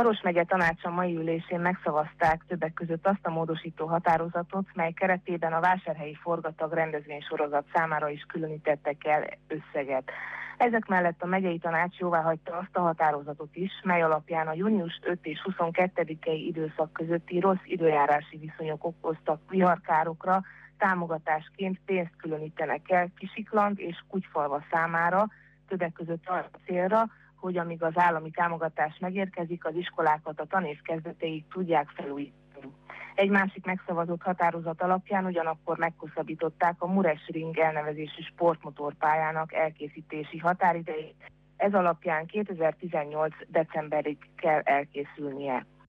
Maros megye tanácsa mai ülésén megszavazták többek között azt a módosító határozatot, mely keretében a vásárhelyi forgatag rendezvénysorozat számára is különítettek el összeget. Ezek mellett a megyei tanács jóváhagyta azt a határozatot is, mely alapján a június 5 és 22-i időszak közötti rossz időjárási viszonyok okoztak viharkárokra támogatásként pénzt különítenek el Kisikland és Kutyfalva számára, többek között arra célra, hogy amíg az állami támogatás megérkezik, az iskolákat a tanév kezdetéig tudják felújítani. Egy másik megszavazott határozat alapján ugyanakkor meghosszabbították a Mures Ring elnevezésű sportmotorpályának elkészítési határidejét. Ez alapján 2018. decemberig kell elkészülnie.